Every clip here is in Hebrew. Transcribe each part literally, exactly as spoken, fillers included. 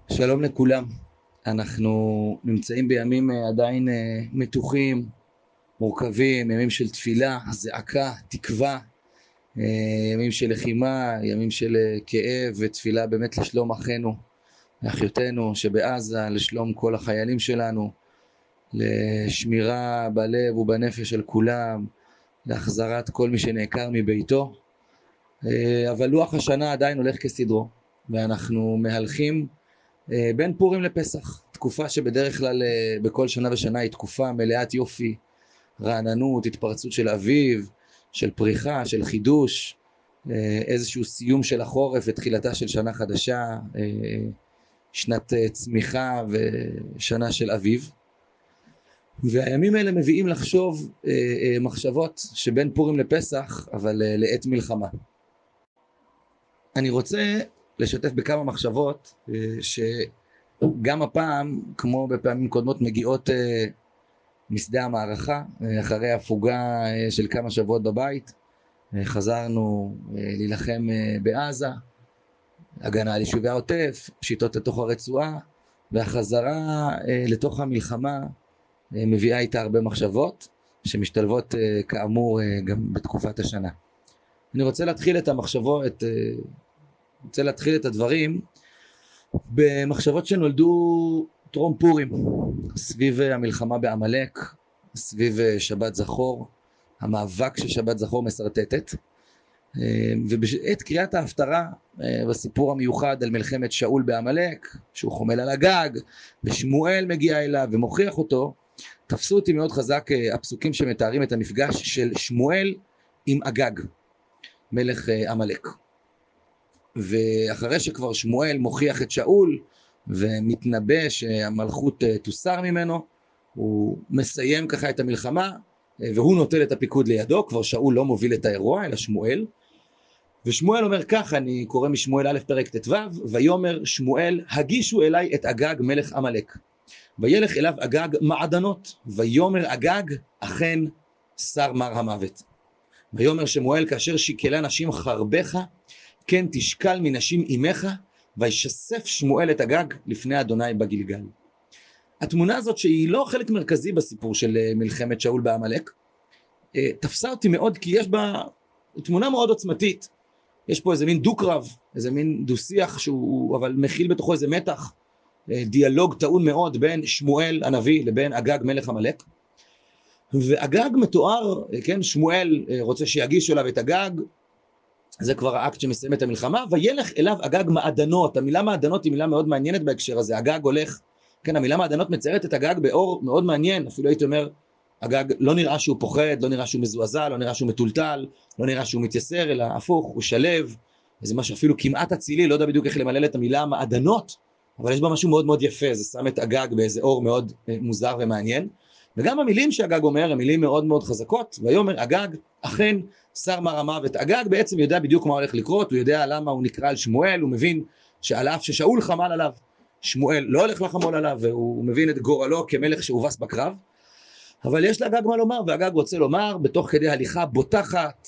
שלום לכולם. אנחנו נמצאים בימים אה, עדיין אה, מתוחים, מורכבים, ימים של תפילה, זעקה, תקווה, אה, ימים של לחימה, ימים של אה, כאב ותפילה באמת לשלום אחינו ואחיותינו שבעזה, לשלום כל החיילים שלנו, לשמירה בלב ובנפש של כולם, להחזרת כל מי שנעקר מביתו. אה, אבל לוח השנה עדיין הולך כסדרו, ואנחנו מהלכים אה, בין פורים לפסח, תקופה שבדרך כלל אה, בכל שנה ושנה היא תקופה מלאת יופי, רעננות, התפרצות של אביב, של פריחה, של חידוש, אה, איזשהו סיום של החורף ותחילתה של שנה חדשה, אה, שנת אה, צמיחה ושנה של אביב. והימים האלה מביאים לחשוב אה, אה, מחשבות שבין פורים לפסח, אבל אה, לעת מלחמה. אני רוצה לשתף בכמה מחשבות אה, ש... גם הפעם, כמו בפעמים קודמות, מגיעות אה, משדה המערכה, אה, אחרי הפוגה אה, של כמה שבועות בבית, אה, חזרנו אה, להילחם אה, בעזה, הגנה על יישובי העוטף, פשיטות לתוך הרצועה, והחזרה אה, לתוך המלחמה אה, מביאה איתה הרבה מחשבות, שמשתלבות אה, כאמור אה, גם בתקופת השנה. אני רוצה להתחיל את המחשבות, את, אה, רוצה להתחיל את הדברים, במחשבות שנולדו טרום פורים, סביב המלחמה בעמלק, סביב שבת זכור, המאבק ששבת זכור מסרטטת, ובעת קריאת ההפטרה בסיפור המיוחד על מלחמת שאול בעמלק, שהוא חומל על הגג ושמואל מגיע אליו ומוכיח אותו, תפסו אותי מאוד חזק הפסוקים שמתארים את המפגש של שמואל עם אגג, מלך עמלק. ואחרי שכבר שמואל מוכיח את שאול ומתנבא שהמלכות תוסר ממנו, הוא מסיים ככה את המלחמה והוא נוטל את הפיקוד לידו. כבר שאול לא מוביל את האירוע אלא שמואל, ושמואל אומר כך, אני קורא משמואל א' פרק ט"ו: ויאמר שמואל הגישו אליי את אגג מלך עמלק, וילך אליו אגג מעדנות, ויאמר אגג אכן שר מר המוות. ויאמר שמואל כאשר שיקלה נשים חרבך כן תשקל מנשים אימך, וישסף שמואל את אגג לפני אדוני בגלגל. התמונה הזאת, שהיא לא חלק מרכזי בסיפור של מלחמת שאול בעמלק, תפסה אותי מאוד, כי יש בה תמונה מאוד עוצמתית. יש פה איזה מין דו-קרב, איזה מין דו-שיח שהוא אבל מכיל בתוכו איזה מתח, דיאלוג טעון מאוד בין שמואל הנביא לבין אגג מלך עמלק. ואגג מתואר, כן, שמואל רוצה שיגישו אליו את אגג, זה כבר האקט שמסיים את המלחמה. וילך אליו אגג מעדנות. המילה מעדנות היא מילה מאוד מעניינת בהקשר הזה. אגג הולך, כן, המילה מעדנות מציירת את אגג באור מאוד מעניין. אפילו הייתי אומר, אגג לא נראה שהוא פוחד, לא נראה שהוא מזועזע, לא נראה שהוא מטולטל, לא נראה שהוא מתייסר, אלא הפוך, הוא שלב, איזה משהו אפילו כמעט אצילי, לא יודע בדיוק איך למלל את המילה מעדנות, אבל יש בה משהו מאוד מאוד יפה, זה שם את אגג באיזה אור מאוד מוזר ומעניין. וגם המילים שאגג אומר, המילים מאוד מאוד חזקות. ויאמר אגג אכן שר מר המוות. אגג בעצם יודע בדיוק מה הולך לקרות, הוא יודע למה הוא נקרא על שמואל, הוא מבין שעל אף ששאול חמל עליו, שמואל לא הולך לחמול עליו, והוא מבין את גורלו כמלך שהובס בקרב. אבל יש לאגג מה לומר, ואגג רוצה לומר בתוך כדי הליכה בוטחת,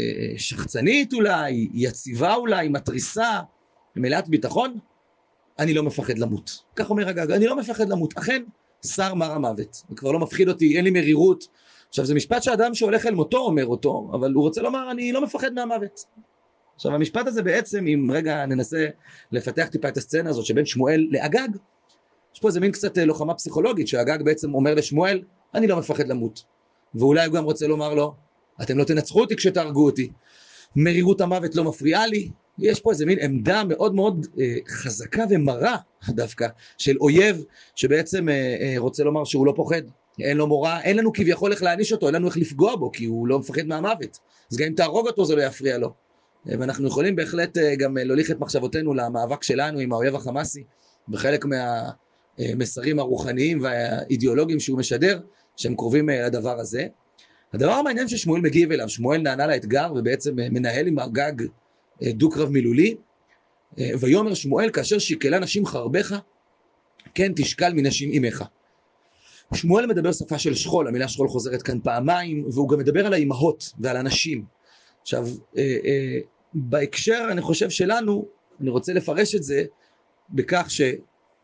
שחצנית אולי, יציבה אולי, מטריסה, מלאת ביטחון: אני לא מפחד למות. כך אומר אגג, אני לא מפחד למות. אכן שר מר המוות, זה כבר לא מפחיד אותי, אין לי מרירות. עכשיו, זה משפט שאדם שהולך אל מותו אומר אותו, אבל הוא רוצה לומר אני לא מפחד מהמוות. עכשיו, המשפט הזה בעצם, אם רגע ננסה לפתח טיפה את הסצנה הזאת שבין שמואל לאגג, יש פה איזה מין קצת לוחמה פסיכולוגית, שאגג בעצם אומר לשמואל אני לא מפחד למות, ואולי הוא גם רוצה לומר לו אתם לא תנצחו אותי כשתהרגו אותי, מרירות המוות לא מפריעה לי. יש פה איזה מין עמדה מאוד מאוד אה, חזקה ומרה דווקא של אויב, שבעצם אה, אה, רוצה לומר שהוא לא פוחד, אין לו מורא, אין לנו כביכול איך להעניש אותו, אין לנו איך לפגוע בו, כי הוא לא מפחד מהמוות, אז גם אם תהרוג אותו זה לא יפריע לו. אה, ואנחנו יכולים בהחלט אה, גם להוליך את מחשבותינו למאבק שלנו עם האויב החמאסי, בחלק מהמסרים הרוחניים והאידיאולוגיים שהוא משדר, שהם קרובים אה, לדבר הזה. הדבר המעניין ששמואל מגיב אליו, שמואל נענה לאתגר ובעצם מנהל עם אגג דו קרב מילולי. ויאמר שמואל כאשר שיקלה נשים חרבך כן תשקל מנשים אימך. שמואל מדבר שפה של שכול, המילה שכול חוזרת כאן פעמיים, והוא גם מדבר על האימהות ועל הנשים. עכשיו בהקשר אני חושב שלנו, אני רוצה לפרש את זה בכך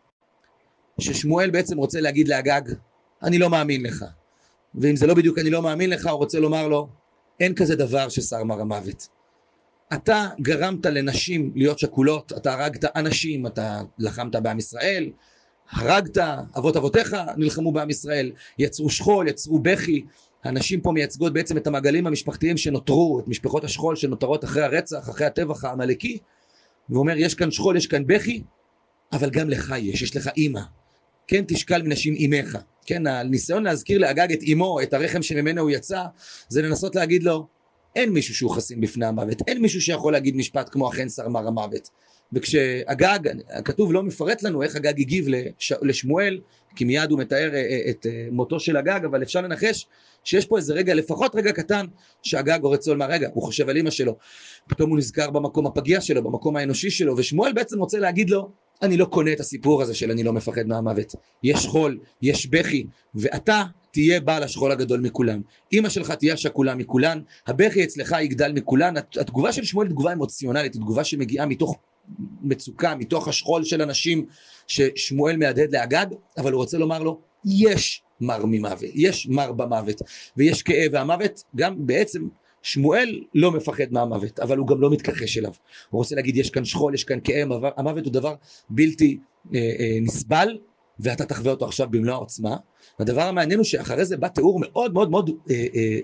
ששמואל בעצם רוצה להגיד לאגג, אני לא מאמין לך. ואם זה לא בדיוק אני לא מאמין לך, הוא רוצה לומר לו, אין כזה דבר ששר מר המוות. אתה גרמת לנשים להיות שכולות, אתה הרגת אנשים, אתה לחמת בעם ישראל, הרגת, אבות אבותיך נלחמו בעם ישראל, יצרו שכול, יצרו בכי. הנשים פה מייצגות בעצם את המעגלים המשפחתיים שנותרו, את משפחות השכול שנותרות אחרי הרצח, אחרי הטבח העמלקי. והוא אומר, יש כאן שכול, יש כאן בכי, אבל גם לך יש, יש לך אימא. כן, תשקל מנשים אימך. כן, הניסיון להזכיר לאגג את אימו, את הרחם שממנו הוא יצא, זה לנסות להגיד לו, אין מישהו שהוא חסין בפני המוות, אין מישהו שיכול להגיד משפט כמו אכן שר מר המוות. וכשאגג, הכתוב לא מפרט לנו איך אגג הגיב לש, לשמואל, כי מיד הוא מתאר את מותו של אגג, אבל אפשר לנחש שיש פה איזה רגע, לפחות רגע קטן, שאגג רוצה לומר, רגע, הוא חושב על אמא שלו, פתאום הוא נזכר במקום הפגיע שלו, במקום האנושי שלו, ושמואל בעצם רוצה להגיד לו, אני לא קונה את הסיפור הזה של אני לא מפחד מהמוות. יש חול, יש בכי, ואתה תהיה בעל השכול הגדול מכולם. אמא שלך תהיה שכולה מכולן, הבכי אצלך יגדל מכולן. התגובה של שמואל היא תגובה אמוציונלית, היא תגובה שמגיעה מתוך מצוקה, מתוך השכול של אנשים ששמואל מהדהד לאגג, אבל הוא רוצה לומר לו, יש מר ממוות, יש מר במוות, ויש כאב, והמוות גם בעצם, שמואל לא מפחד מהמוות, אבל הוא גם לא מתכחש אליו. הוא רוצה להגיד, יש כאן שכול, יש כאן כאב, המוות הוא דבר בלתי אה, אה, נסבל, ואתה תחווה אותו עכשיו במלוא העוצמה. והדבר המעניין הוא שאחרי זה בא תיאור מאוד מאוד מאוד אה, אה,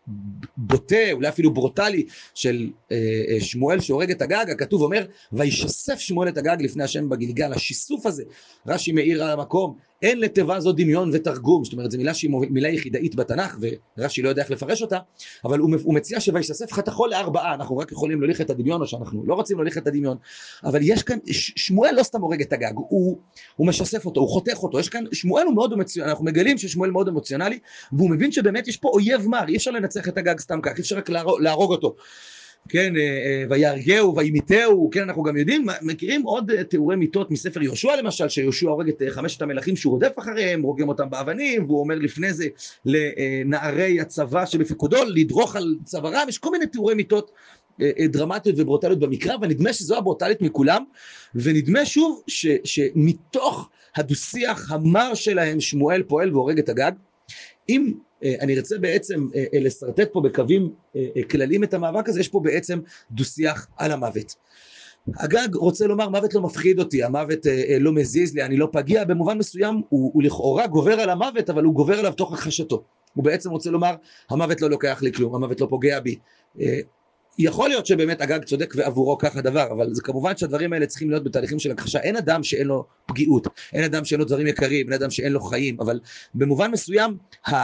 בוטה, אולי אפילו ברוטלי, של אה, אה, שמואל שהורג את אגג. הכתוב אומר, וישסף שמואל את אגג לפני השם בגלגל. השיסוף הזה, רש"י מאיר על המקום, אין לתיבה זו דמיון ותרגום, זאת אומרת, זו מילה שהיא מילה יחידאית בתנ"ך, ורש"י לא יודע איך לפרש אותה, אבל הוא, הוא מציע שוישסף חתכו לארבעה, אנחנו רק יכולים להוליך את הדמיון, או שאנחנו לא רוצים להוליך את הדמיון, אבל יש כאן, שמואל לא סתם הורג את אגג, הוא, הוא משסף אותו, הוא חותך אותו, יש כאן, שמואל הוא מאוד אמוציונלי, אנחנו מגלים ששמואל מאוד אמוציונלי, והוא מבין שבאמת יש פה אויב מר, אי אפשר לנצח את אגג סתם כך, אי אפשר רק להרוג, להרוג אותו. כן, ויהרגהו וימיתהו, כן, אנחנו גם יודעים, מכירים עוד תיאורי מיתות מספר יהושע למשל, שיהושע הורג את חמשת המלכים שהוא רודף אחריהם, רוגם אותם באבנים, והוא אומר לפני זה לנערי הצבא שבפיקודו לדרוך על צווארם. יש כל מיני תיאורי מיתות דרמטיות וברוטליות במקרא, ונדמה שזו הברוטלית מכולם, ונדמה שוב ש, שמתוך הדו-שיח המר שלהם שמואל פועל והורג את אגג. אם אני רוצה בעצם לסרטט פה בקווים כלליים את המאבק הזה, יש פה בעצם דו-שיח על המוות. אגג רוצה לומר, מוות לא מפחיד אותי, המוות לא מזיז לי, אני לא פגיע, במובן מסוים הוא, הוא לכאורה גובר על המוות, אבל הוא גובר עליו תוך הכחשתו. הוא בעצם רוצה לומר, המוות לא לוקח לי כלום, המוות לא פוגע בי. יכול להיות שבאמת אגג צודק ועבורו כך הדבר, אבל זה כמובן שהדברים האלה צריכים להיות בתהליכים של הכחשה. אין אדם שאין לו פגיעות, אין אדם שאין לו דברים יקרים, אין אדם שאין לו חיים, אבל במובן מסוים,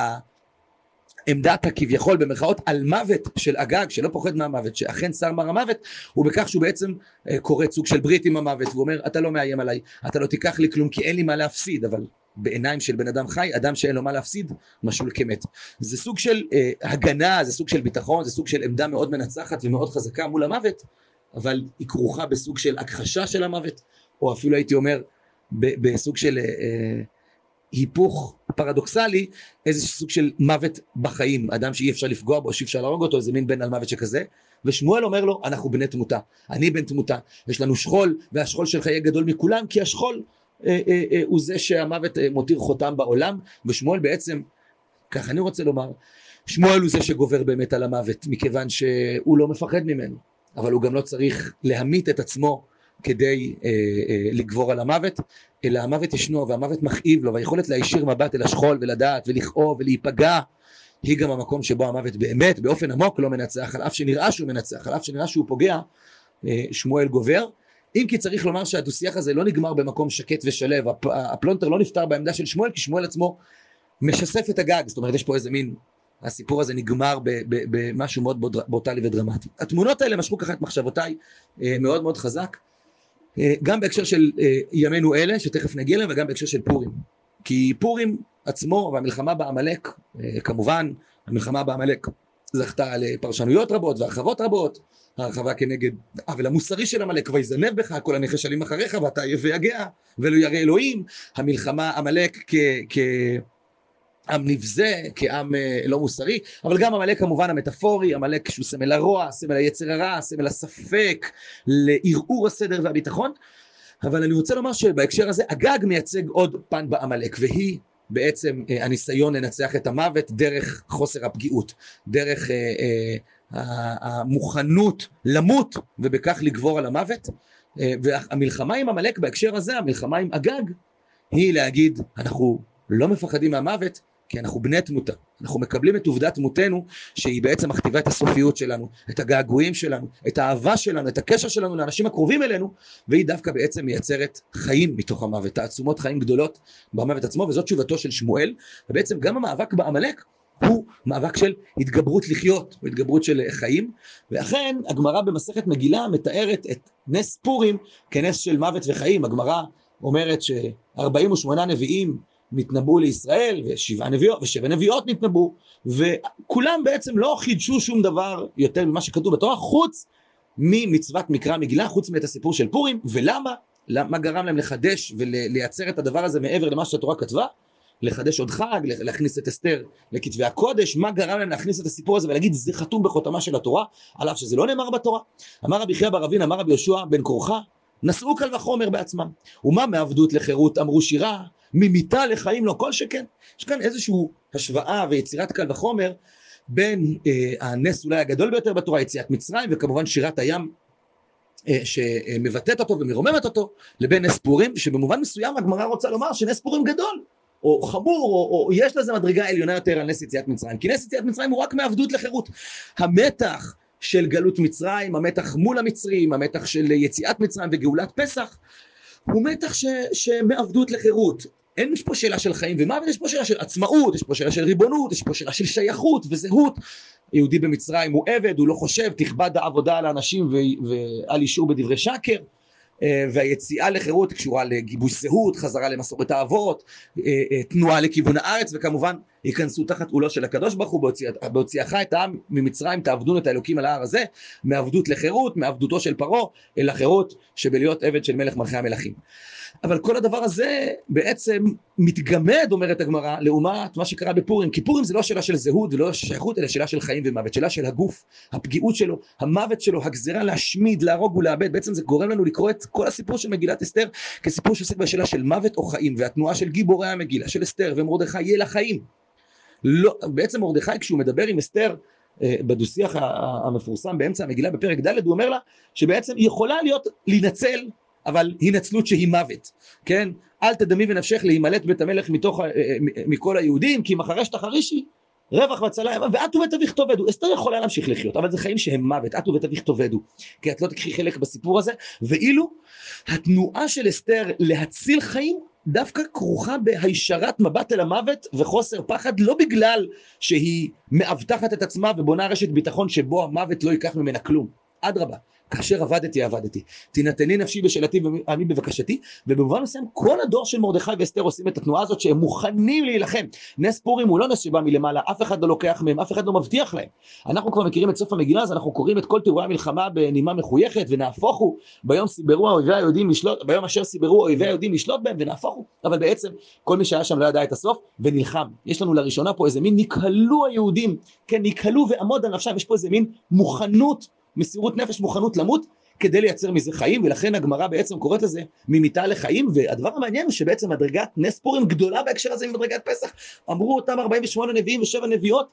העמדת הכביכול במרכאות על מוות של אגג, שלא פוחד מהמוות, שאכן שר מר המוות, הוא בכך שהוא בעצם קורא סוג של ברית עם המוות, והוא אומר, אתה לא מאיים עליי, אתה לא תיקח לי כלום, כי אין לי מה להפסיד, אבל בעיניים של בן אדם חי, אדם שאין לו מה להפסיד, משול כמת. זה סוג של אה, הגנה, זה סוג של ביטחון, זה סוג של עמדה מאוד מנצחת ומאוד חזקה מול המוות, אבל היא כרוכה בסוג של הכחשה של המוות, או אפילו הייתי אומר, ב- בסוג של אה, אה, היפוך פרדוקסלי, איזה סוג של מוות בחיים, אדם שאי אפשר לפגוע בו, שאי אפשר להרוג אותו, איזה מין בן על מוות שכזה, ושמואל אומר לו, אנחנו בני תמותה, אני בן תמותה, יש לנו שכול, והשכול שלך יהיה גדול מכולם, כי השכול אה, אה, אה, הוא זה שהמוות אה, מותיר חותם בעולם, ושמואל בעצם, כך אני רוצה לומר, שמואל הוא זה שגובר באמת על המוות, מכיוון שהוא לא מפחד ממנו, אבל הוא גם לא צריך להמית את עצמו, כדי אה, אה, לגבור על המוות, אלא המוות ישנו והמוות מכאיב לו, והיכולת להישיר מבט אל השכול ולדעת ולכאוב ולהיפגע, היא גם המקום שבו המוות באמת באופן עמוק לא מנצח, על אף שנראה שהוא מנצח, על אף שנראה שהוא פוגע, אה, שמואל גובר. אם כי צריך לומר שהדו-שיח הזה לא נגמר במקום שקט ושלב, הפ, הפלונטר לא נפטר בעמדה של שמואל, כי שמואל עצמו משסף את הגג, זאת אומרת יש פה איזה מין, הסיפור הזה נגמר במשהו מאוד ברוטלי ודרמטי. התמונות האלה משכו ככה את מחשבותיי אה, מאוד מאוד חזק, גם בהקשר של ימינו אלה, שתכף נגיע להם, וגם בהקשר של פורים. כי פורים עצמו, והמלחמה בעמלק, כמובן, המלחמה בעמלק זכתה לפרשנויות רבות והרחבות רבות, הרחבה כנגד העוול המוסרי של עמלק, ויזנב בך כל הנחשלים אחריך, ואתה ויגע, ולא ירא אלוהים. המלחמה עמלק כ... כ... עם נבזה, כעם לא מוסרי, אבל גם עמלק כמובן המטאפורי, עמלק שהוא סמל הרוע, סמל היצר הרע, סמל הספק, לערעור הסדר והביטחון. אבל אני רוצה לומר שבהקשר הזה הגג מייצג עוד פן בעמלק, והיא בעצם אה, הניסיון לנצח את המוות דרך חוסר הפגיעות, דרך אה, אה, המוכנות למות ובכך לגבור על המוות. אה, והמלחמה עם עמלק בהקשר הזה, המלחמה עם הגג, היא להגיד אנחנו לא מפחדים מהמוות, כי אנחנו בני תמותה, אנחנו מקבלים את עובדת תמותנו שהיא בעצם מכתיבה את הסופיות שלנו, את הגעגועים שלנו, את האהבה שלנו, את הקשר שלנו לאנשים הקרובים אלינו, והיא דווקא בעצם מייצרת חיים מתוך המוות, תעצומות חיים גדולות במוות עצמו, וזאת תשובתו של שמואל. ובעצם גם המאבק בעמלק הוא מאבק של התגברות לחיות, או התגברות של חיים. ואכן הגמרא במסכת מגילה מתארת את נס פורים כנס של מוות וחיים. הגמרא אומרת ש-ארבעים ושמונה נביאים נתנבאו לישראל, ושבע נביאות, ושבע נביאות נתנבאו, וכולם בעצם לא חידשו שום דבר יותר ממה שכתוב בתורה, חוץ ממצוות מקרא מגילה, חוץ מאת הסיפור של פורים. ולמה? מה גרם להם לחדש ולייצר את הדבר הזה מעבר למה שהתורה כתבה? לחדש עוד חג, להכניס את אסתר לכתבי הקודש. מה גרם להם להכניס את הסיפור הזה ולהגיד זה חתום בחותמה של התורה, על אף שזה לא נאמר בתורה? אמר רבי חייא בר אבינא, אמר רבי יהושע בן קורחה, נשאו קל וחומר בעצמם, ומה מעבדות לחירות אמרו שירה, ממיתה לחיים לא כל שכן. יש כאן איזושהי השוואה ויצירת קל וחומר בין אה, הנס אולי הגדול ביותר בתורה, יציאת מצרים, וכמובן שירת הים אה, שמבטאת אותו ומרוממת אותו, לבין נס פורים, שבמובן מסוים הגמרא רוצה לומר שנס פורים גדול או חמור, או, או יש לזה מדרגה עליונה יותר על נס יציאת מצרים, כי נס יציאת מצרים הוא רק מעבדות לחירות. המתח של גלות מצרים, המתח מול המצרים, המתח של יציאת מצרים וגאולת פסח, הוא מתח ש, שמעבדות לחירות. אין פה שאלה של חיים ומוות, יש פה שאלה של עצמאות, יש פה שאלה של ריבונות, יש פה שאלה של שייכות וזהות. יהודי במצרים הוא עבד, הוא לא חושב, תכבד העבודה על האנשים ו- ועל אישור בדברי שקר. והיציאה לחירות קשורה לגיבוש זהות, חזרה למסורת האבות, תנועה לכיוון הארץ, וכמובן ייכנסו תחת עולו של הקדוש ברוך הוא בהוציאך את העם ממצרים תעבדון את האלוקים על ההר הזה, מעבדות לחירות, מעבדותו של פרעה אל החירות שבלהיות עבד של מלך מלכי המלכים. אבל כל הדבר הזה בעצם מתגמד, אומרת הגמרא, לעומת מה שקרה בפורים, כי פורים זה לא שאלה של זהות ולא שייכות, אלא שאלה של חיים ומוות, שאלה של הגוף, הפגיעות שלו, המוות שלו, הגזרה להשמיד, להרוג ולאבד. בעצם זה גורם לנו לקרוא את כל הסיפור של מגילת אסתר כסיפור שעוסק בשאלה של מוות או חיים, והתנועה של גיבורי המגילה, של אסתר ומרדכי, יהיה לחיים. לא, בעצם מרדכי כשהוא מדבר עם אסתר בדו-שיח המפורסם באמצע המגילה בפרק ד', הוא אומר לה שבעצם היא יכולה להיות להינצל, אבל הינצלות שהיא מוות, כן? אל תדמי ונפשך להימלט בית המלך מתוך, מכל היהודים, כי מחרש תחרישי, רווח והצלה, ואת ובית אביך תאבדו. אסתר יכולה להמשיך לחיות, אבל זה חיים שהם מוות, את ובית אביך תאבדו, כי את לא תקחי חלק בסיפור הזה. ואילו התנועה של אסתר להציל חיים, דווקא כרוכה בהישרת מבט אל המוות וחוסר פחד, לא בגלל שהיא מאבטחת את עצמה ובונה רשת ביטחון שבו המוות לא ייקח ממנה כלום. אדרבה, כאשר עבדתי עבדתי, תינתני נפשי בשאלתי ועמי בבקשתי. ובמובן מסוים כל הדור של מרדכי ואסתר עושים את התנועה הזאת שהם מוכנים להילחם. נס פורים הוא לא נס שבא מלמעלה, אף אחד לא לוקח מהם, אף אחד לא מבטיח להם. אנחנו כבר מכירים את סוף המגילה, אז אנחנו קוראים את כל תיאורי המלחמה בנימה מחויכת, ונהפוך הוא, ביום סיברו האויבי היהודים לשלוט, ביום אשר סיברו האויבי היהודים לשלוט בהם, ונהפוך הוא. אבל בעצם כל מי שהיה שם לא ידע את הסוף ונלחם. יש לנו לראשונה פה איזה מין נקהלו היהודים, כן, נקהלו ועמוד על נפשם. יש פה איזה מין מוכנות, מסירות נפש, מוכנות למות כדי לייצר מזה חיים. ולכן הגמרא בעצם קוראת לזה ממיתה לחיים. והדבר המעניין הוא שבעצם מדרגת נס פורים גדולה בהקשר הזה ממדרגת פסח. אמרו אותם ארבעים ושמונה נביאים ושבע נביאות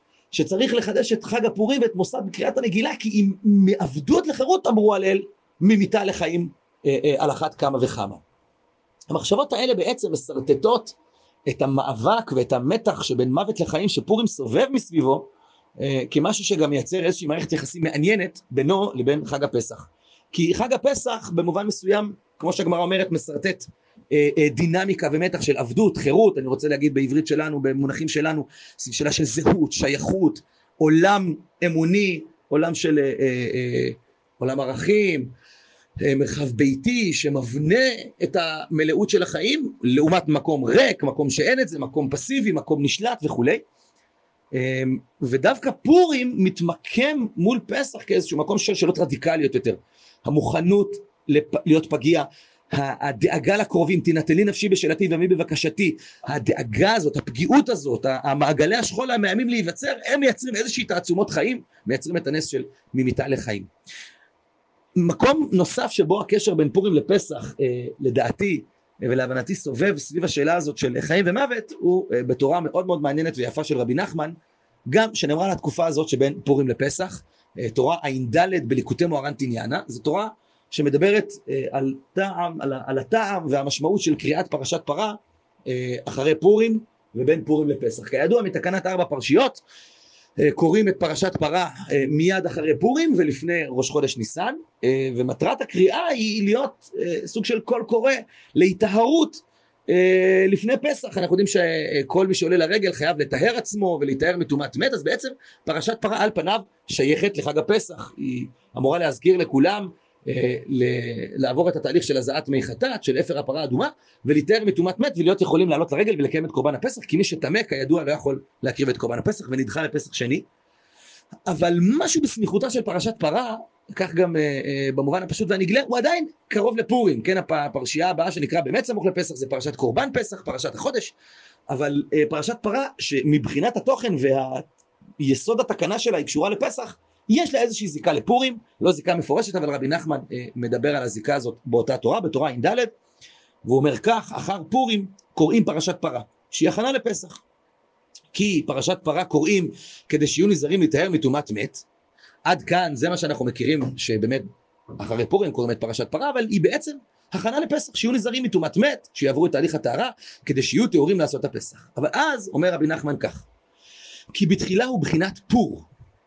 שצריך לחדש את חג הפורים ואת מוסד בקריאת הנגילה, כי אם מעבדות לחירות אמרו על אל ממיתה לחיים אה, אה, על אחת כמה וכמה. המחשבות האלה בעצם מסרטטות את המאבק ואת המתח שבין מוות לחיים שפורים סובב מסביבו, כמשהו שגם מייצר איזושהי מערכת יחסים מעניינת בינו לבין חג הפסח. כי חג הפסח במובן מסוים, כמו שהגמרא אומרת, מסרטט דינמיקה ומתח של עבדות, חירות, אני רוצה להגיד בעברית שלנו, במונחים שלנו, שאלה של זהות, שייכות, עולם אמוני, עולם של עולם ערכים, מרחב ביתי שמבנה את המלאות של החיים, לעומת מקום ריק, מקום שאין את זה, מקום פסיבי, מקום נשלט וכולי. ודווקא פורים מתמקם מול פסח כאיזשהו מקום של שאלות רדיקליות יותר. המוכנות להיות פגיע, הדאגה לקרובים, תינתני נפשי בשאלתי ועמי בבקשתי, הדאגה הזאת, הפגיעות הזאת, המעגלי השכול המאיימים להיווצר, הם מייצרים איזושהי תעצומות חיים, מייצרים את הנס של ממיתה לחיים. מקום נוסף שבו הקשר בין פורים לפסח, אה, לדעתי ולהבנתי סובב סביב השאלה הזאת של חיים ומוות, הוא אה, בתורה מאוד מאוד מעניינת ויפה של רבי נחמן, גם שנאמרה לתקופה הזאת שבין פורים לפסח, אה, תורה ע"ד בליקוטי מוהר"ן תניאנה, זו תורה שמדברת אה, על טעם, על, על הטעם והמשמעות של קריאת פרשת פרה אה, אחרי פורים ובין פורים לפסח. כידוע מתקנת ארבע פרשיות, קוראים את פרשת פרה מיד אחרי פורים ולפני ראש חודש ניסן, ומטרת הקריאה היא להיות סוג של קול קורא להיטהרות לפני פסח. אנחנו יודעים שכל מי שעולה לרגל חייב לטהר עצמו ולהיטהר מטומאת מת, אז בעצם פרשת פרה על פניו שייכת לחג הפסח, היא אמורה להזכיר לכולם לעבור את התהליך של הזעת מי חטאת, של אפר הפרה האדומה, ולהיטהר מטומאת מת ולהיות יכולים לעלות לרגל ולקיים את קורבן הפסח, כי מי שטמא כידוע לא יכול להקריב את קורבן הפסח ונדחה לפסח שני. אבל משהו בסמיכותה של פרשת פרה, כך גם אה, במובן הפשוט והנגלה, הוא עדיין קרוב לפורים, כן? הפרשייה הבאה שנקרא באמת סמוך לפסח זה פרשת קורבן פסח, פרשת החודש, אבל אה, פרשת פרה שמבחינת התוכן והיסוד התקנה שלה היא קשורה לפסח, יש לה איזושהי זיקה לפורים, לא זיקה מפורשת, אבל רבי נחמן אה, מדבר על הזיקה הזאת באותה תורה, בתורה ע"ד, והוא אומר כך, אחר פורים קוראים פרשת פרה, שהיא הכנה לפסח. כי פרשת פרה קוראים כדי שיהיו נזהרים להיטהר מטומאת מת, עד כאן זה מה שאנחנו מכירים, שבאמת אחרי פורים קוראים את פרשת פרה, אבל היא בעצם הכנה לפסח, שיהיו נזהרים מטומאת מת, שיעברו את תהליך הטהרה, כדי שיהיו טהורים לעשות הפסח. אבל אז אומר רבי נחמן כך, כי בתחילה הוא בחינת פור,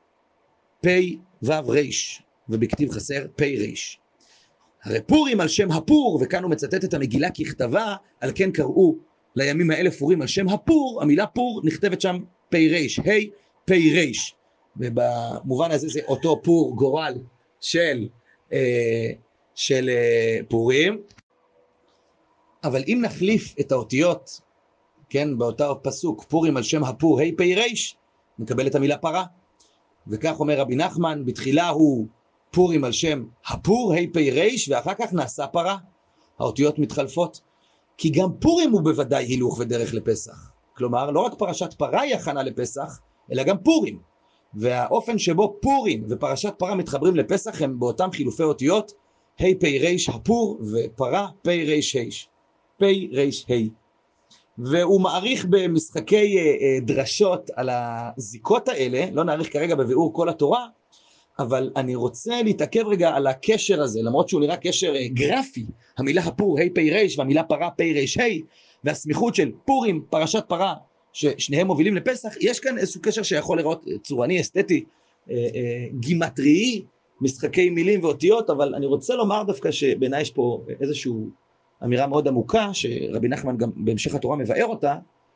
פי וו ריש, ובכתיב חסר פי ריש. הרי פורים על שם הפור, וכאן הוא מצטט את המגילה ככתבה, על כן קראו לימים האלה פורים על שם הפור, המילה פור נכתבת שם פי ריש, היי פי ריש, ובמובן הזה זה אותו פור גורל של, אה, של אה, פורים. אבל אם נחליף את האותיות, כן, באותה פסוק, פורים על שם הפור, היי פי ריש, נקבל את המילה פרה. וכך אומר רבי נחמן, בתחילה הוא פורים על שם הפור, היי פי ריש, ואחר כך נעשה פרה. האותיות מתחלפות. כי גם פורים הוא בוודאי הילוך ודרך לפסח. כלומר, לא רק פרשת פרה היא הכנה לפסח, אלא גם פורים. והאופן שבו פורים ופרשת פרה מתחברים לפסח הם באותם חילופי אותיות, היי פי ריש הפור ופרה פי ריש היש. פי ריש היי. והוא מעריך במשחקי דרשות על הזיקות האלה, לא נעריך כרגע בביאור כל התורה, אבל אני רוצה להתעכב רגע על הקשר הזה, למרות שהוא נראה קשר גרפי, המילה הפור, היי פי ריש, והמילה פרה, פי ריש היי, והסמיכות של פורים, פרשת פרה, ששניהם מובילים לפסח, יש כאן איזשהו קשר שיכול לראות צורני, אסתטי, גימטריאי, משחקי מילים ואותיות, אבל אני רוצה לומר דווקא שבעיניי יש פה איזשהו אמירה מאוד עמוקה, שרבי נחמן גם בהמשך התורה מבאר אותה,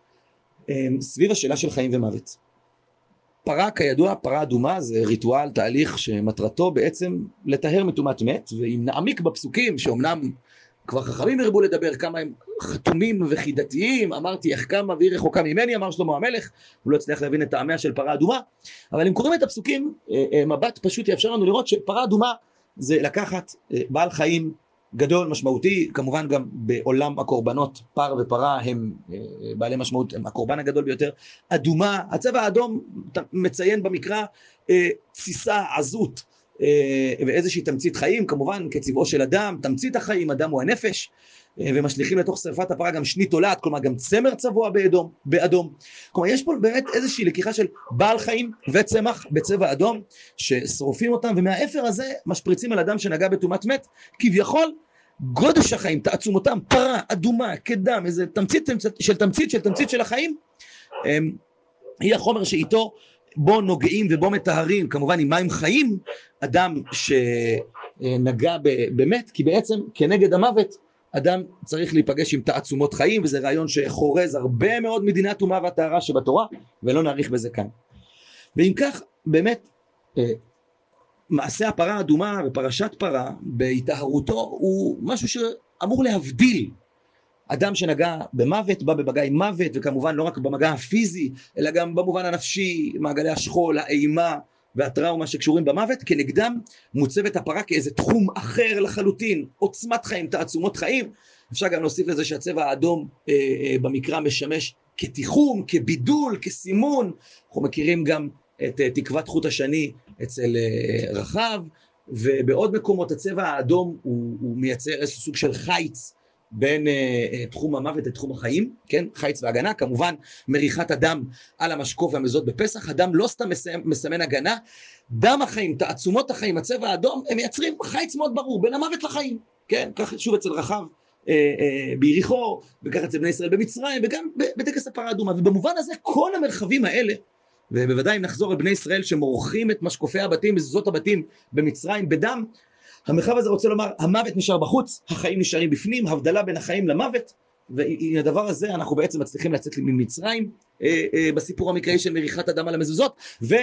סביב השאלה של חיים ומוות. פרה כידוע, פרה אדומה, זה ריטואל, תהליך שמטרתו בעצם לטהר מטומאת מת, ואם נעמיק בפסוקים, שאומנם כבר חכמים הרבו לדבר כמה הם חתומים וחידתיים, אמרתי איך כמה והיא רחוקה ממני, אמר שלמה המלך, הוא לא הצליח להבין את טעמיה של פרה אדומה, אבל אם קוראים את הפסוקים, מבט פשוט יאפשר לנו לראות שפרה אדומה זה לקחת בעל חיים גדול, משמעותי, כמובן גם בעולם הקורבנות, פר ופרה הם בעלי משמעות, הם הקורבן הגדול ביותר, אדומה, הצבע האדום מציין במקרא תסיסה, עזות, ואיזושהי תמצית חיים, כמובן כצבעו של אדם, תמצית החיים, אדם הוא הנפש, ומשליכים לתוך שרפת הפרה גם שני תולעת, כלומר גם צמר צבוע באדום, באדום. כלומר יש פה באמת איזושהי לקיחה של בעל חיים וצמח בצבע אדום, ששרופים אותם, ומהאפר הזה משפריצים על אדם שנגע בטומאת מת, כביכול גודש החיים, תעצומותם, פרה, אדומה, כדם, איזה תמצית של תמצית של תמצית של החיים, היא החומר שאיתו בו נוגעים ובו מטהרים, כמובן עם מים חיים, אדם שנגע באמת, כי בעצם כנגד המוות, אדם צריך להיפגש עם תעצומות חיים, וזה רעיון שחורז הרבה מאוד מדיני הטומאה והטהרה שבתורה, ולא נאריך בזה כאן. ואם כך, באמת, מעשה הפרה האדומה ופרשת פרה, בהיטהרותו, הוא משהו שאמור להבדיל. אדם שנגע במוות, בא במגע עם מוות, וכמובן לא רק במגע הפיזי, אלא גם במובן הנפשי, מעגלי השכול, האימה והטראומה שקשורים במוות, כנגדם מוצבת הפרה כאיזה תחום אחר לחלוטין, עוצמת חיים, תעצומות חיים. אפשר גם להוסיף לזה שהצבע האדום אה, אה, במקרא משמש כתיחום, כבידול, כסימון. אנחנו מכירים גם את אה, תקוות חוט השני אצל אה, רחב, ובעוד מקומות הצבע האדום הוא, הוא מייצר איזה סוג של חיץ בין uh, תחום המוות לתחום החיים, כן? חיץ והגנה, כמובן מריחת הדם על המשקוף והמזוזות בפסח, הדם לא סתם מסמן, מסמן הגנה, דם החיים, תעצומות החיים, הצבע האדום, הם מייצרים חיץ מאוד ברור בין המוות לחיים, כן? כך שוב אצל רחב אה, אה, ביריחו, וכך אצל בני ישראל במצרים, וגם בטקס הפרה האדומה, ובמובן הזה כל המרחבים האלה, ובוודאי אם נחזור לבני ישראל שמורחים את משקופי הבתים, מזוזות הבתים במצרים בדם, המרחב הזה רוצה לומר, המוות נשאר בחוץ, החיים נשארים בפנים, הבדלה בין החיים למוות, ועם הדבר הזה אנחנו בעצם מצליחים לצאת ממצרים, אה, אה, בסיפור המקראי של מריחת הדם על המזוזות,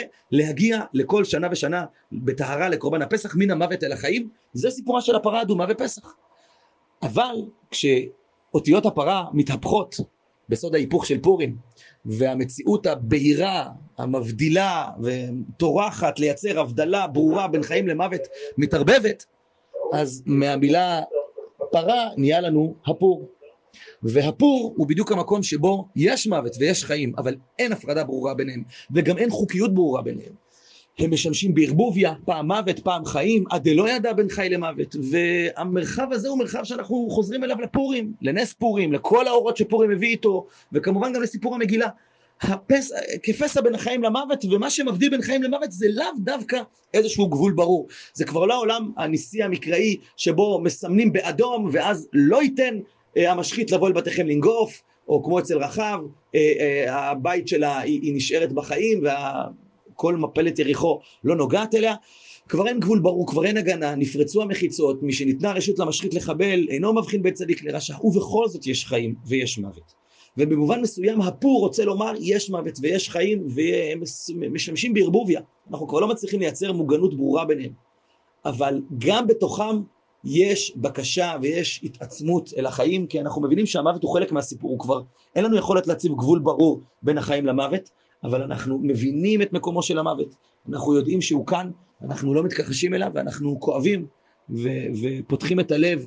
ולהגיע לכל שנה ושנה בטהרה לקורבן הפסח, מן המוות אל החיים, זה סיפורה של הפרה האדומה בפסח. אבל כשאותיות הפרה מתהפכות בסוד ההיפוך של פורים, והמציאות הבהירה, המבדילה וטורחת לייצר הבדלה ברורה בין חיים למוות מתערבבת, אז מהמילה פרה נהיה לנו הפור. והפור הוא בדיוק המקום שבו יש מוות ויש חיים, אבל אין הפרדה ברורה ביניהם, וגם אין חוקיות ברורה ביניהם. הם משמשים בערבוביה, פעם מוות, פעם חיים, עד לא ידע בין חי למוות, והמרחב הזה הוא מרחב שאנחנו חוזרים אליו לפורים, לנס פורים, לכל האורות שפורים הביא איתו, וכמובן גם לסיפור המגילה. הפס... כפסע בין החיים למוות, ומה שמבדיל בין חיים למוות זה לאו דווקא איזשהו גבול ברור. זה כבר לא העולם הניסי המקראי שבו מסמנים באדום, ואז לא ייתן אה, המשחית לבוא אל בתיכם לנגוף, או כמו אצל רחב, אה, אה, הבית שלה היא, היא נשארת בחיים, וה... כל מפלת יריחו לא נוגעת אליה, כבר אין גבול ברור, כבר אין הגנה, נפרצו המחיצות, מי שניתנה רשות למשחית לחבל, אינו מבחין בין צדיק לרשע, ובכל זאת יש חיים ויש מוות. ובמובן מסוים הפור רוצה לומר, יש מוות ויש חיים, והם משמשים בערבוביה. אנחנו כבר לא מצליחים לייצר מוגנות ברורה ביניהם. אבל גם בתוכם יש בקשה ויש התעצמות אל החיים, כי אנחנו מבינים שהמוות הוא חלק מהסיפור, הוא כבר, אין לנו יכולת להציב גבול ברור בין החיים למוות, אבל אנחנו מבינים את מקומו של המוות, אנחנו יודעים שהוא כאן, אנחנו לא מתכחשים אליו, ואנחנו כואבים, ו- ופותחים את הלב,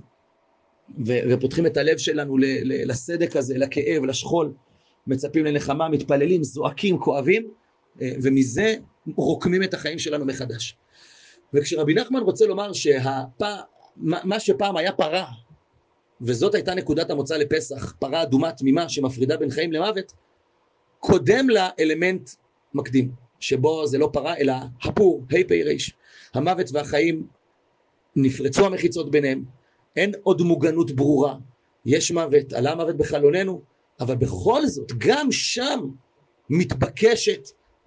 ו- ופותחים את הלב שלנו ל- ל- לסדק הזה, לכאב, לשכול, מצפים לנחמה, מתפללים, זועקים, כואבים, ומזה רוקמים את החיים שלנו מחדש. וכשרבי נחמן רוצה לומר שהפ... מה שפעם היה פרה, וזאת הייתה נקודת המוצא לפסח, פרה אדומה תמימה שמפרידה בין חיים למוות, קודם לה אלמנט מקדים, שבו זה לא פרה אלא הפור, ה' פ' ר', המוות והחיים נפרצו המחיצות ביניהם, אין עוד מוגנות ברורה, יש מוות, עלה מוות בחלוננו, אבל בכל זאת גם שם מתבקשת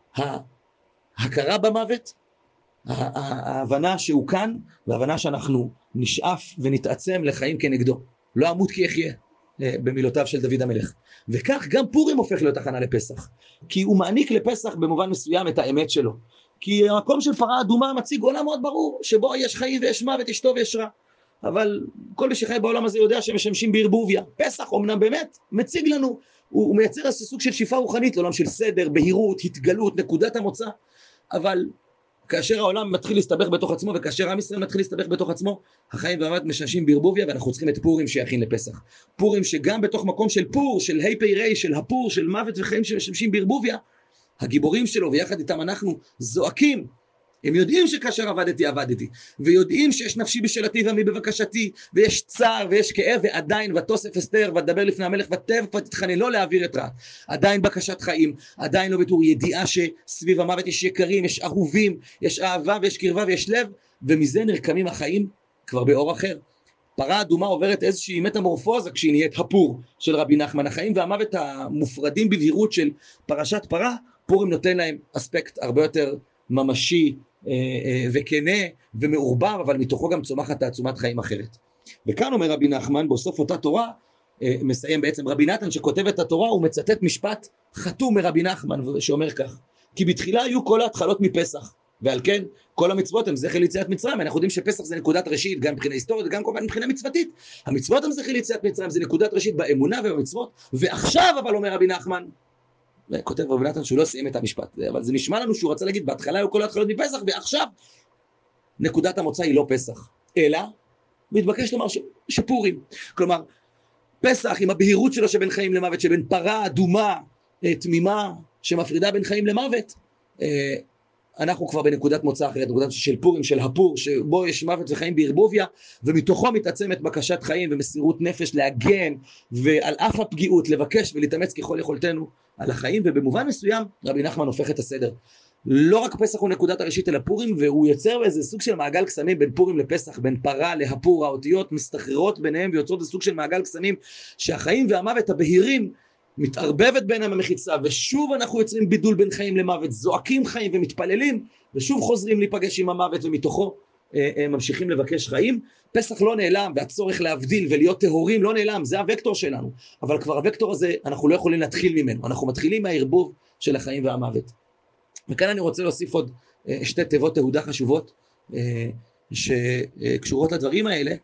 ההכרה במוות, ההבנה שהוא כאן, וההבנה שאנחנו נשאף ונתעצם לחיים כנגדו, לא אמות כי יחיה, במילותיו של דוד המלך. וכך גם פורים הופך להיות הכנה לפסח, כי הוא מעניק לפסח במובן מסוים את האמת שלו, כי המקום של פרה אדומה מציג עולם מאוד ברור, שבו יש חיים ויש מוות, יש טוב ויש רע, אבל כל מי שחי בעולם הזה יודע שמשמשים בערבוביה. פסח אומנם באמת מציג לנו, הוא, הוא מייצר איזה סוג של שאיפה רוחנית לעולם של סדר, בהירות, התגלות, נקודת המוצא, אבל כאשר העולם מתחיל להסתבך בתוך עצמו, וכאשר עם ישראל מתחיל להסתבך בתוך עצמו, החיים והמוות משמשים בערבוביה, ואנחנו צריכים את פורים שיכין לפסח. פורים שגם בתוך מקום של פור, של ה' פ' ר', של הפור, של מוות וחיים שמשמשים בערבוביה, הגיבורים שלו ויחד איתם אנחנו זועקים, הם יודעים שכאשר עבדתי עבדתי, ויודעים שיש נפשי בשאלתי ועמי בבקשתי, ויש צער ויש כאב, ועדיין ותוסף אסתר ותדבר לפני המלך ותב ותתחנן לא להעביר את רע, עדיין בקשת חיים, עדיין לא בתור ידיעה שסביב המוות יש יקרים, יש אהובים, יש אהבה ויש קרבה ויש לב, ומזה נרקמים החיים כבר באור אחר. פרה אדומה עוברת איזושהי מטמורפוזה כשהיא נהיית הפור של רבי נחמן. החיים והמוות המופרדים בבהירות של פרשת פרה, פורים נותן להם אספקט הרבה יותר ממשי וכנה ומעורבב, אבל מתוכו גם צומחת תעצומת חיים אחרת. וכאן אומר רבי נחמן בסוף אותה תורה, מסיים בעצם רבי נתן שכותב את התורה, הוא מצטט משפט חתום מרבי נחמן שאומר כך: כי בתחילה היו כל ההתחלות מפסח, ועל כן כל המצוות הם זכר ליציאת מצרים. אנחנו יודעים שפסח זה נקודת ראשית גם מבחינה היסטורית וגם כמובן מבחינה מצוותית. המצוות הם זכר ליציאת מצרים, זה נקודת ראשית באמונה ובמצוות. ועכשיו אבל אומר רבי נחמן, וכותב רבי נתן שהוא לא סיים את המשפט, אבל זה נשמע לנו שהוא רצה להגיד בהתחלה היו כל ההתחלות מפסח, ועכשיו נקודת המוצא היא לא פסח, אלא מתבקש לומר ש... שפורים. כלומר פסח עם הבהירות שלו שבין חיים למוות, שבין פרה אדומה תמימה שמפרידה בין חיים למוות, אנחנו כבר בנקודת מוצא אחרת, נקודת של פורים, של הפור, שבו יש מוות וחיים בערבוביה, ומתוכו מתעצמת בקשת חיים ומסירות נפש להגן, ועל אף הפגיעות לבקש ולהתאמץ ככל יכולתנו על החיים, ובמובן מסוים רבי נחמן הופך את הסדר. לא רק פסח הוא נקודת הראשית אל הפורים, והוא יוצר איזה סוג של מעגל קסמים בין פורים לפסח, בין פרה להפור, האותיות מסתחררות ביניהם ויוצרות איזה סוג של מעגל קסמים, שהחיים והמוות הבהירים מתערבבת ביניהם המחיצה, ושוב אנחנו יוצרים בידול בין חיים למוות, זועקים חיים ומתפללים, ושוב חוזרים להיפגש עם המוות, ומתוכו אה, אה, ממשיכים לבקש חיים. פסח לא נעלם, והצורך להבדיל ולהיות טהורים לא נעלם, זה הוקטור שלנו, אבל כבר הוקטור הזה אנחנו לא יכולים להתחיל ממנו, אנחנו מתחילים מהערבוב של החיים והמוות. וכאן אני רוצה להוסיף עוד אה, שתי תיבות תהודה חשובות, אה, שקשורות לדברים האלה.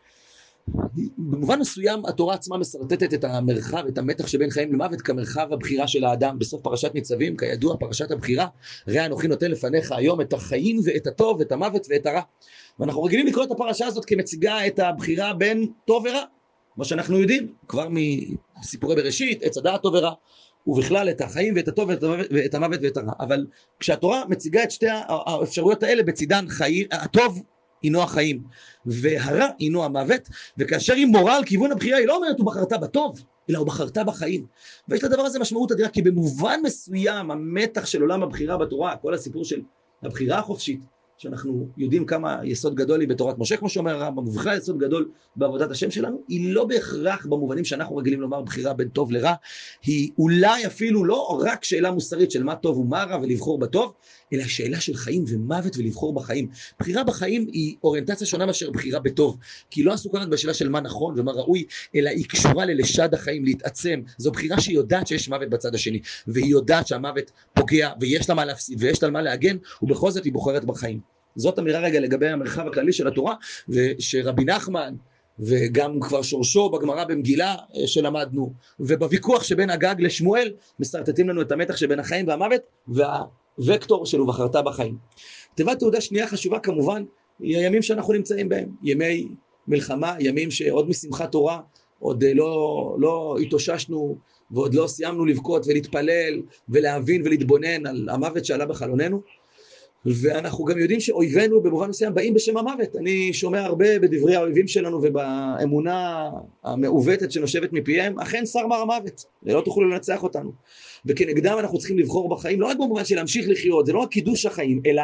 במובן מסוים התורה עצמה מסרטטת את המרחב, את המתח שבין חיים למוות כמרחב הבחירה של האדם. בסוף פרשת ניצבים, כידוע, פרשת הבחירה, ראה אנוכי נותן לפניך היום את החיים ואת הטוב, את המוות ואת הרע. ואנחנו רגילים לקרוא את הפרשה הזאת כמציגה את הבחירה בין טוב ורע, מה שאנחנו יודעים כבר מסיפורי בראשית, עץ הדעת טוב ורע, ובכלל את החיים ואת הטוב ואת המוות ואת הרע. אבל כשהתורה מציגה את שתי האפשרויות האלה בצידן, חיים, הטוב הינו החיים והרע הינו המוות, וכאשר היא מורה על כיוון הבחירה, היא לא אומרת הוא בחרת בטוב, אלא הוא בחרת בחיים. ויש לדבר הזה משמעות אדירה, כי במובן מסוים המתח של עולם הבחירה בתורה, כל הסיפור של הבחירה החופשית, שאנחנו יודעים כמה יסוד גדול היא בתורת משה, כמו שאומר הרמב"ם, ובכלל יסוד גדול בעבודת השם שלנו, היא לא בהכרח במובנים שאנחנו רגילים לומר בחירה בין טוב לרע, היא אולי אפילו לא רק שאלה מוסרית של מה טוב ומה רע ולבחור בטוב, אלא שאלה של חיים ומוות ולבחור בחיים. בחירה בחיים היא אוריינטציה שונה מאשר בחירה בטוב, כי היא לא עסוקה רק בשאלה של מה נכון ומה ראוי, אלא היא קשורה ללשד החיים, להתעצם. זו בחירה שהיא יודעת שיש מוות בצד השני, והיא יודעת שהמוות פוגע ויש לה מה להפסיד ויש לה מה להגן, ובכל זאת היא בוחרת בחיים. זאת אמירה רגע לגבי המרחב הכללי של התורה, ושרבי נחמן וגם כבר שורשו בגמרא במגילה שלמדנו, ובוויכוח שבין אגג לשמואל מסרטטים לנו את המתח שבין החיים והמוות, והוקטור של ובחרת בחיים. תיבת תהודה שנייה חשובה כמובן היא הימים שאנחנו נמצאים בהם, ימי מלחמה, ימים שעוד משמחת תורה עוד לא, לא התאוששנו ועוד לא סיימנו לבכות ולהתפלל ולהבין ולהתבונן על המוות שעלה בחלוננו, ואנחנו גם יודעים שאויבינו במובן מסוים באים בשם המוות. אני שומע הרבה בדברי האויבים שלנו ובאמונה המעוותת שנושבת מפיהם, אכן שר מר המוות, ולא תוכלו לנצח אותנו. וכנגדם אנחנו צריכים לבחור בחיים, לא רק במובן של להמשיך לחיות, זה לא רק קידוש החיים, אלא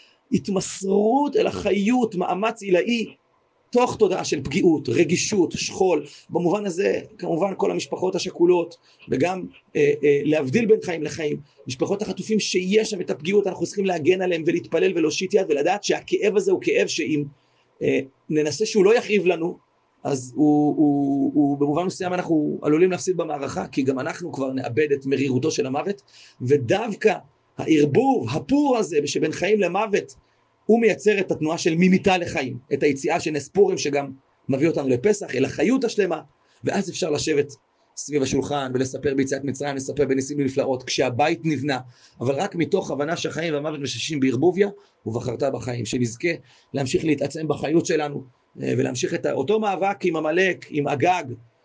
התמסרות אל החיות, מאמץ עילאי, תוך תודעה של פגיעות, רגישות, שכול. במובן הזה כמובן כל המשפחות השכולות, וגם אה, אה, להבדיל בין חיים לחיים, משפחות החטופים שיש שם את הפגיעות, אנחנו צריכים להגן עליהם ולהתפלל ולהושיט יד ולדעת שהכאב הזה הוא כאב שאם אה, ננסה שהוא לא יכאיב לנו, אז הוא, הוא, הוא במובן מסוים אנחנו עלולים להפסיד במערכה, כי גם אנחנו כבר נאבד את מרירותו של המוות, ודווקא הערבוב, הפור הזה שבין חיים למוות, הוא מייצר את התנועה של ממיתה לחיים, את היציאה של נס פורים שגם מביא אותנו לפסח, אל החיות השלמה, ואז אפשר לשבת סביב השולחן ולספר ביציאת מצרים, לספר בניסים ונפלאות, כשהבית נבנה, אבל רק מתוך הבנה שהחיים והמוות מששים בערבוביה, ובחרת בחיים, שנזכה להמשיך להתעצם בחיות שלנו, ולהמשיך את אותו מאבק עם עמלק, עם אגג,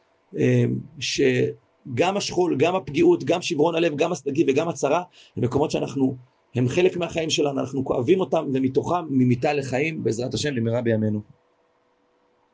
שגם השכול, גם הפגיעות, גם שברון הלב, גם הסדגי וגם הצרה, הם מקומות שאנחנו הם חלק מהחיים שלנו, אנחנו כואבים אותם, ומתוכם ממיתה לחיים, בעזרת השם, במהרה בימינו.